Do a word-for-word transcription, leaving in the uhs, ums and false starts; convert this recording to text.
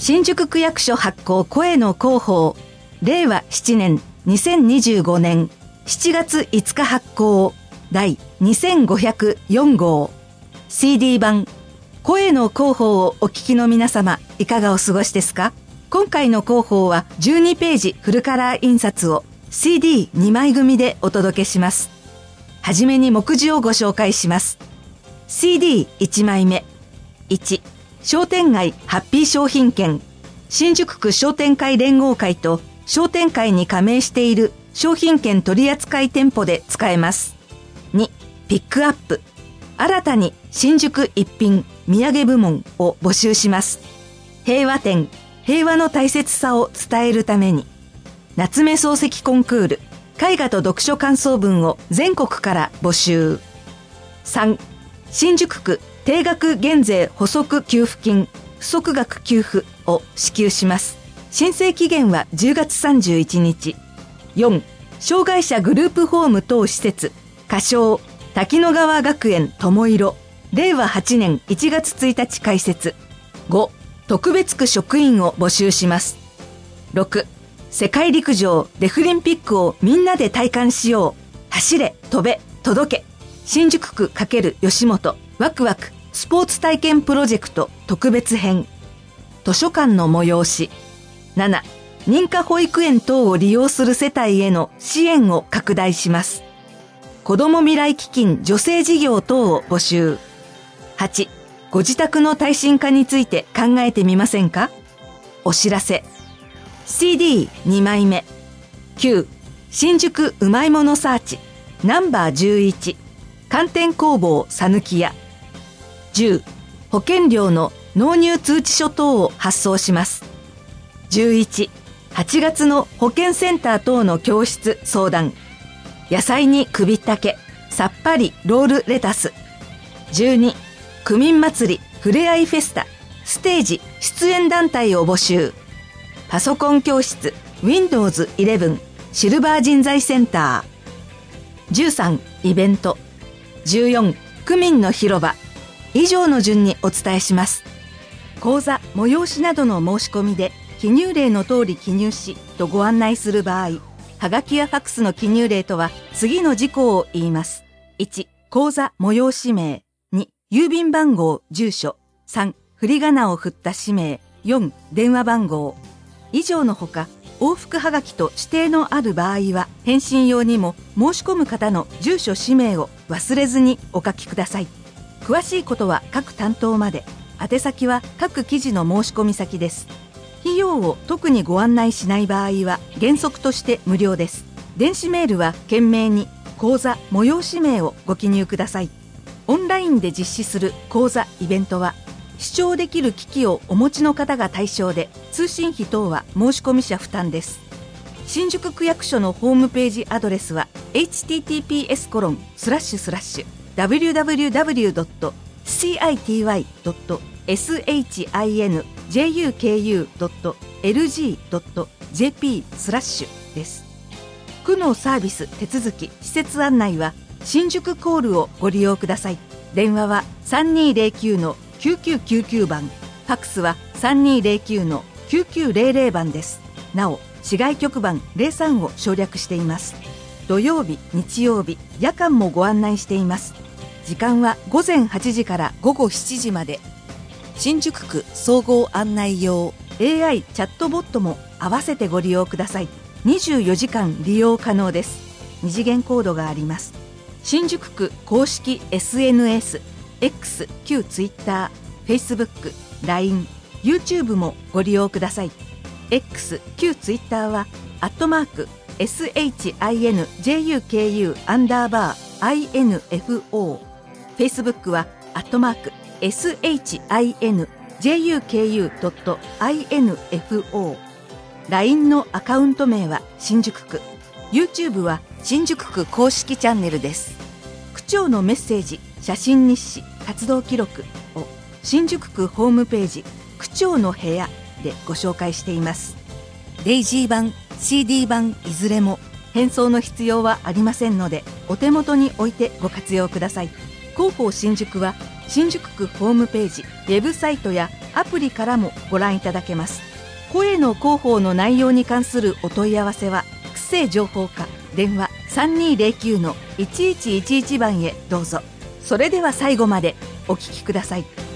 新宿区役所発行声の広報、れいわななねんにせんにじゅうごねんしちがついつか発行第にせんごひゃくよんごう シーディー 版声の広報をお聞きの皆様、いかがお過ごしですか？今回の広報はじゅうにページフルカラー印刷を シーディーに 枚組でお届けします。はじめに目次をご紹介します。シーディーいち 枚目。いち、商店街ハッピー商品券。新宿区商店会連合会と商店会に加盟している商品券取扱店舗で使えます。に、ピックアップ。新たに新宿一品土産部門を募集します。平和展、平和の大切さを伝えるために。夏目漱石コンクール、絵画と読書感想文を全国から募集。さん、新宿区定額減税補足給付金不足額給付を支給します。申請期限はじゅうがつさんじゅういちにち。よん、障害者グループホーム等施設仮称滝野川学園友色、れいわはちねんいちがつついたち開設。ご、特別区職員を募集します。ろく、世界陸上デフリンピックをみんなで体感しよう。走れ、飛べ、届け。新宿区×吉本ワクワクスポーツ体験プロジェクト特別編。図書館の催し。なな、認可保育園等を利用する世帯への支援を拡大します。子ども未来基金助成事業等を募集。はち、ご自宅の耐震化について考えてみませんか？お知らせ。シーディーに 枚目。きゅう、新宿うまいものサーチナンバーじゅういち、寒天工房さぬき屋。じゅう、保険料の納入通知書等を発送します。じゅういち、はちがつの保健センター等の教室相談。野菜に首ったけ、さっぱりロールレタス。じゅうに、区民祭りふれあいフェスタステージ出演団体を募集。パソコン教室 ウィンドウズイレブン シルバー人材センター。じゅうさん、イベント。じゅうよん、区民の広場。以上の順にお伝えします。講座、催しなどの申し込みで記入例の通り記入しとご案内する場合、はがきやファックスの記入例とは次の事項を言います。いち、講座催し名。に、郵便番号住所。さん、振り仮名を振った氏名。よん、電話番号。以上のほか、往復はがきと指定のある場合は返信用にも申し込む方の住所氏名を忘れずにお書きください。詳しいことは各担当まで。宛先は各記事の申し込み先です。費用を特にご案内しない場合は原則として無料です。電子メールは懸命に講座催し名をご記入ください。オンラインで実施する講座イベントは視聴できる機器をお持ちの方が対象で、通信費等は申し込み者負担です。新宿区役所のホームページアドレスは エイチティーティーピーエスコロンスラッシュスラッシュダブリューダブリューダブリュードットシーアイティーワイドットエスエイチアイエヌジェイユーケーユードットエルジードットジェーピースラッシュです。区のサービス手続き施設案内は新宿コールをご利用ください。電話は さんにーぜろきゅうのきゅうきゅうきゅうきゅう 番、ファックスは さんにーぜろきゅうのきゅうきゅうぜろぜろ 番です。なお市外局番ゼロさんを省略しています。土曜日、日曜日、夜間もご案内しています。時間はごぜんはちじからごごしちじまで。新宿区総合案内用 エーアイ チャットボットも合わせてご利用ください。にじゅうよじかん利用可能です。二次元コードがあります。新宿区公式 エスエヌエス、X、旧 Twitter、Facebook、ライン、YouTube もご利用ください。X、旧 Twitter はアットマーク エスエイチアイエヌジェイユーケーユー アンダーバー アイエヌエフオー、Facebook はアットマーク エスエイチアイエヌジェイユーケーユードットアイエヌエフオー、ライン のアカウント名は新宿区、YouTube は新宿区公式チャンネルです。区長のメッセージ、写真日誌、活動記録を新宿区ホームページ区長の部屋でご紹介しています。デイジー版、シーディー 版いずれも返送の必要はありませんので、お手元に置いてご活用ください。広報新宿は新宿区ホームページ、ウェブサイトやアプリからもご覧いただけます。声の広報の内容に関するお問い合わせは区政情報課電話 さんにーぜろきゅうのいちいちいちいち 番へどうぞ。それでは最後までお聞きください。